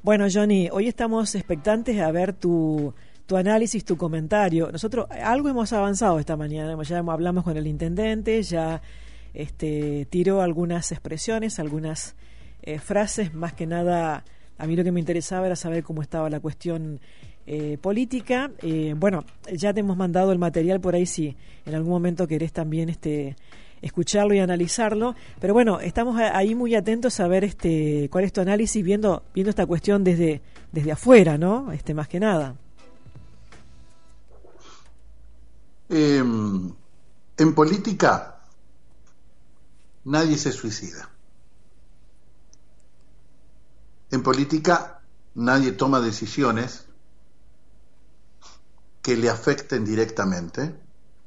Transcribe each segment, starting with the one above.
Bueno, Johnny, hoy estamos expectantes a ver tu análisis, tu comentario. Nosotros algo hemos avanzado esta mañana, ya hablamos con el intendente, ya tiró algunas expresiones, algunas frases, más que nada a mí lo que me interesaba era saber cómo estaba la cuestión política. Bueno, ya te hemos mandado el material por ahí si en algún momento querés también escucharlo y analizarlo, pero bueno, estamos ahí muy atentos a ver cuál es tu análisis viendo esta cuestión desde afuera, ¿no? Más que nada. En política nadie se suicida. En política nadie toma decisiones que le afecten directamente.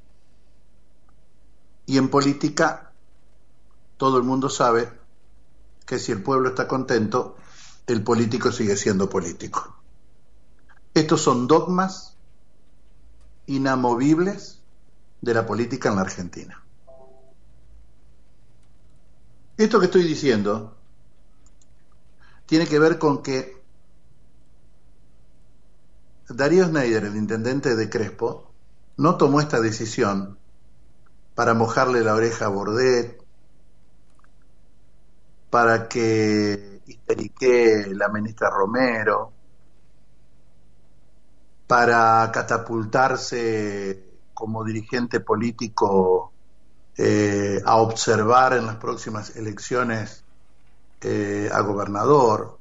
Y en política todo el mundo sabe que si el pueblo está contento, el político sigue siendo político. Estos son dogmas inamovibles de la política en la Argentina. Esto que estoy diciendo tiene que ver con que Darío Schneider, el intendente de Crespo, no tomó esta decisión para mojarle la oreja a Bordet, para que histerique la ministra Romero, para catapultarse como dirigente político a observar en las próximas elecciones a gobernador.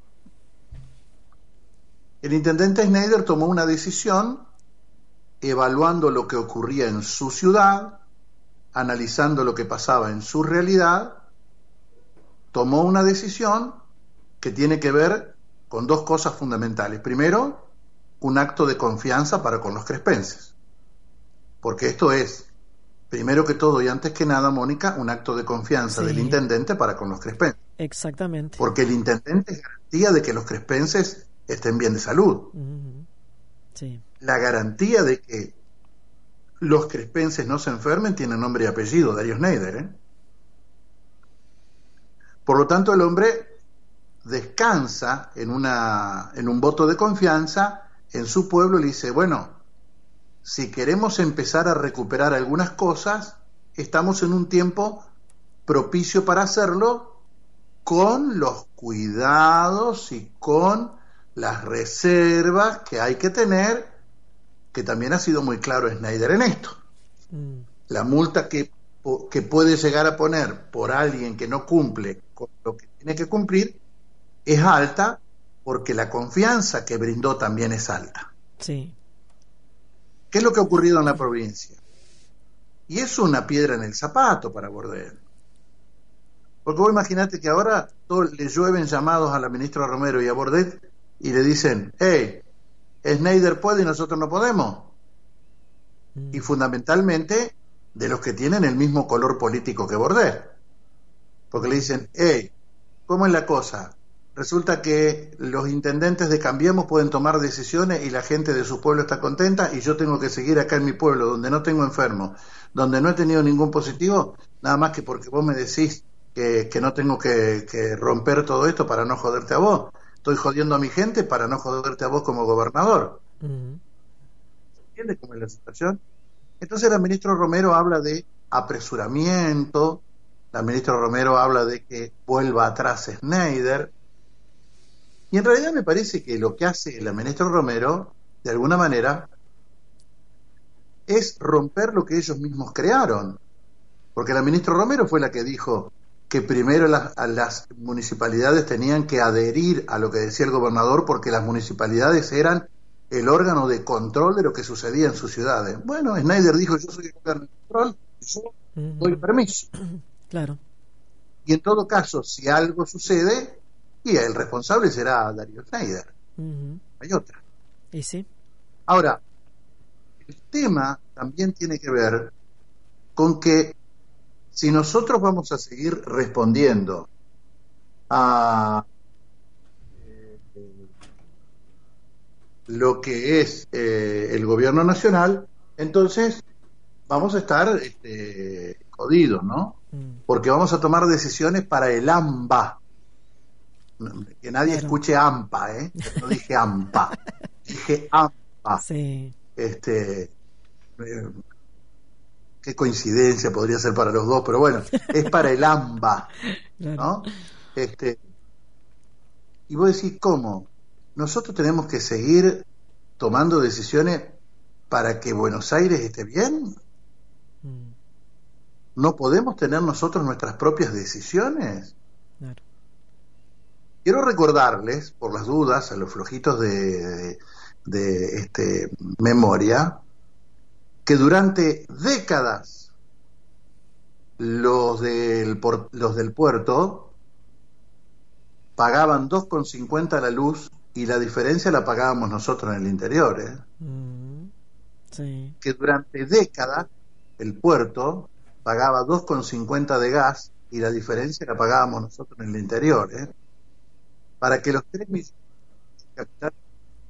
El intendente Schneider tomó una decisión evaluando lo que ocurría en su ciudad, analizando lo que pasaba en su realidad, tomó una decisión que tiene que ver con dos cosas fundamentales. Primero, un acto de confianza para con los crespenses, porque esto es, primero que todo y antes que nada, Mónica, un acto de confianza del intendente para con los crespenses. Exactamente. Porque el intendente es garantía de que los crespenses estén bien de salud. Sí. La garantía de que los crespenses no se enfermen tiene nombre y apellido, Darío Schneider. Por lo tanto, el hombre descansa en un voto de confianza en su pueblo y le dice, bueno, si queremos empezar a recuperar algunas cosas, estamos en un tiempo propicio para hacerlo con los cuidados y con las reservas que hay que tener, que también ha sido muy claro Schneider en esto. La multa que puede llegar a poner por alguien que no cumple con lo que tiene que cumplir es alta, porque la confianza que brindó también es alta. Sí. ¿Qué es lo que ha ocurrido en la provincia? Y es una piedra en el zapato para Bordet. Porque vos imaginate que ahora le llueven llamados a la ministra Romero y a Bordet y le dicen, hey, Schneider puede y nosotros no podemos. Y fundamentalmente de los que tienen el mismo color político que Bordet. Porque le dicen, hey, ¿cómo es la cosa? Resulta que los intendentes de Cambiemos pueden tomar decisiones y la gente de su pueblo está contenta y yo tengo que seguir acá en mi pueblo donde no tengo enfermos, donde no he tenido ningún positivo, nada más que porque vos me decís que no tengo que romper todo esto para no joderte a vos. Estoy jodiendo a mi gente para no joderte a vos como gobernador. ¿Entiendes cómo es la situación? Entonces la ministra Romero habla de apresuramiento, la ministra Romero habla de que vuelva atrás Schneider, y en realidad me parece que lo que hace la ministra Romero, de alguna manera, es romper lo que ellos mismos crearon, porque la ministra Romero fue la que dijo que primero las municipalidades tenían que adherir a lo que decía el gobernador, porque las municipalidades eran el órgano de control de lo que sucedía en sus ciudades. Bueno, Schneider dijo, yo soy el órgano de control, yo doy permiso. Claro. Y en todo caso, si algo sucede, y el responsable será Darío Schneider. Hay otra. ¿Y sí? Ahora, el tema también tiene que ver con que si nosotros vamos a seguir respondiendo a lo que es el gobierno nacional, entonces vamos a estar jodidos, ¿no? Porque vamos a tomar decisiones para el AMBA. que nadie escuche AMPA, no dije AMPA, dije AMPA. Sí. Qué coincidencia podría ser para los dos, pero bueno, es para el AMBA, ¿no? Y vos decís, ¿cómo? Nosotros tenemos que seguir tomando decisiones para que Buenos Aires esté bien. ¿No podemos tener nosotros nuestras propias decisiones? Claro. Quiero recordarles, por las dudas, a los flojitos de memoria, que durante décadas los del puerto pagaban 2,50 la luz y la diferencia la pagábamos nosotros en el interior. Sí. Que durante décadas el puerto pagaba 2,50 de gas y la diferencia la pagábamos nosotros en el interior. Para que los 3 millones de habitantes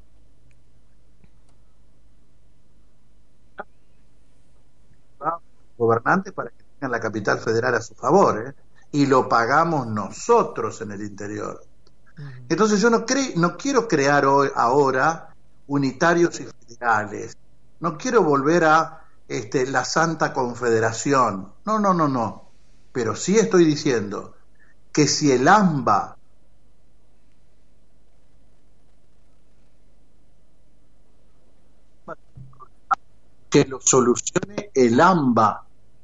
gobernantes para que tengan la capital federal a su favor, y lo pagamos nosotros en el interior. Entonces yo no quiero crear ahora unitarios y federales, no quiero volver a la Santa Confederación, no, pero sí estoy diciendo que si el AMBA que lo solucione el AMBA,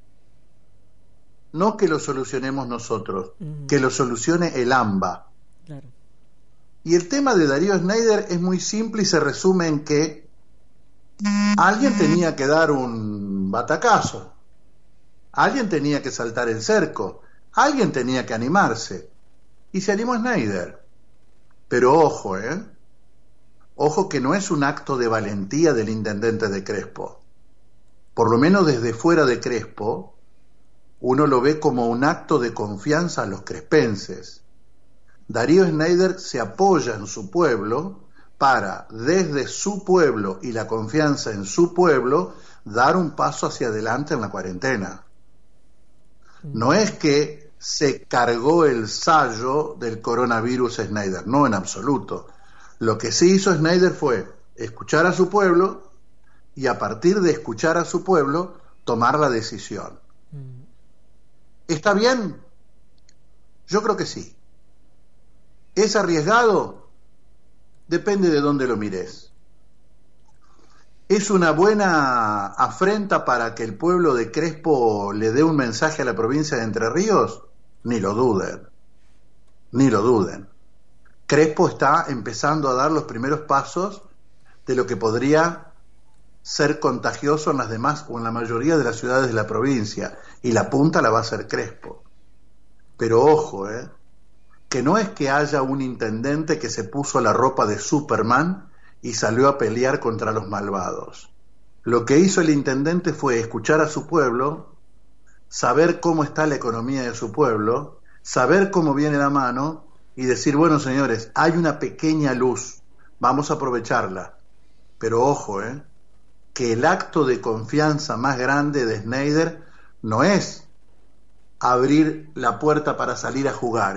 no que lo solucionemos nosotros, que lo solucione el AMBA. Claro. Y el tema de Darío Schneider es muy simple y se resume en que alguien tenía que dar un batacazo, alguien tenía que saltar el cerco, alguien tenía que animarse, y se animó Schneider. Pero ojo, ojo que no es un acto de valentía del intendente de Crespo. Por lo menos desde fuera de Crespo, uno lo ve como un acto de confianza a los crespenses. Darío Schneider se apoya en su pueblo para, desde su pueblo y la confianza en su pueblo, dar un paso hacia adelante en la cuarentena. No es que se cargó el sayo del coronavirus Schneider, no en absoluto. Lo que sí hizo Schneider fue escuchar a su pueblo y a partir de escuchar a su pueblo tomar la decisión. ¿Está bien? Yo creo que sí. ¿Es arriesgado? Depende de dónde lo mires. ¿Es una buena afrenta para que el pueblo de Crespo le dé un mensaje a la provincia de Entre Ríos? Ni lo duden. Ni lo duden. Crespo está empezando a dar los primeros pasos de lo que podría ser contagioso en las demás o en la mayoría de las ciudades de la provincia, y la punta la va a hacer Crespo. Pero ojo, que no es que haya un intendente que se puso la ropa de Superman y salió a pelear contra los malvados. Lo que hizo el intendente fue escuchar a su pueblo, saber cómo está la economía de su pueblo, saber cómo viene la mano y decir, bueno señores, hay una pequeña luz, vamos a aprovecharla. Pero ojo, que el acto de confianza más grande de Schneider no es abrir la puerta para salir a jugar,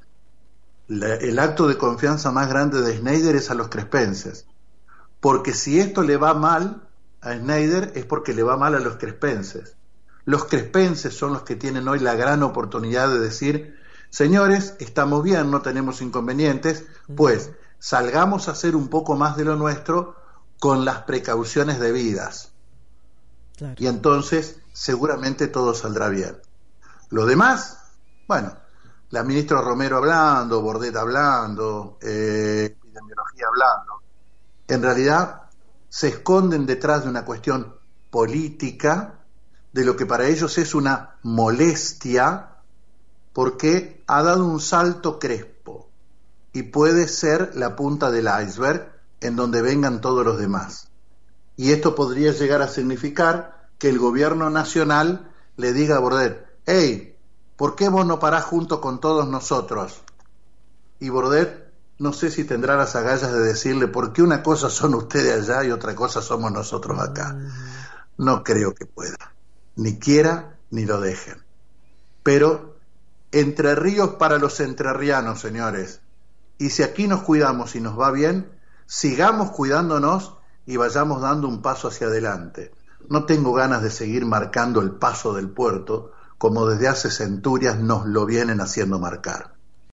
el acto de confianza más grande de Schneider es a los crespenses, porque si esto le va mal a Schneider es porque le va mal a los crespenses. Los crespenses son los que tienen hoy la gran oportunidad de decir, señores, estamos bien, no tenemos inconvenientes, pues salgamos a hacer un poco más de lo nuestro con las precauciones debidas. Claro. Y entonces seguramente todo saldrá bien. Lo demás, bueno, la ministra Romero hablando, Bordet hablando, epidemiología hablando, en realidad se esconden detrás de una cuestión política, de lo que para ellos es una molestia, porque ha dado un salto Crespo y puede ser la punta del iceberg en donde vengan todos los demás. Y esto podría llegar a significar que el gobierno nacional le diga a Bordet, hey, ¿por qué vos no parás junto con todos nosotros? Y Bordet no sé si tendrá las agallas de decirle, ¿por qué una cosa son ustedes allá y otra cosa somos nosotros acá? No creo que pueda, ni quiera ni lo dejen. Pero Entre Ríos para los entrerrianos, señores, Y si aquí nos cuidamos y nos va bien, sigamos cuidándonos y vayamos dando un paso hacia adelante. No tengo ganas de seguir marcando el paso del puerto como desde hace centurias nos lo vienen haciendo marcar.